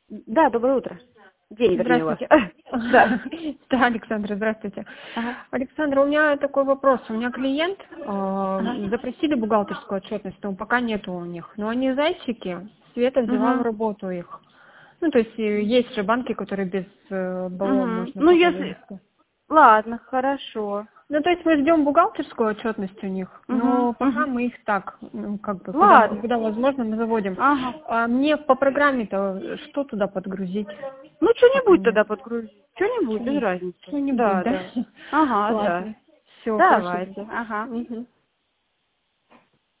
Да, доброе утро. День, вернее, у вас. Здравствуйте. Да. Да, Александра, здравствуйте. Ага. Александра, у меня такой вопрос. У меня клиент Ага. запросили бухгалтерскую отчетность, но пока нету у них. Но они зайчики, Света взяла в Угу. работу их. Ну, то есть есть же банки, которые без БО Угу. можно Ну, пока если... завести. Ладно, хорошо. Ну, то есть мы ждем бухгалтерскую отчетность у них, Угу. но пока Угу. мы их так, ну, как бы, Ладно. когда возможно, мы заводим. Ага. А мне по программе-то что туда подгрузить? Ну, Пока что-нибудь нет. тогда подгрузить. Что-нибудь, без разницы. Что-нибудь, Да, да? да. Ага, да. Ладно. Все, хорошо. Давайте. Ага. Мгм.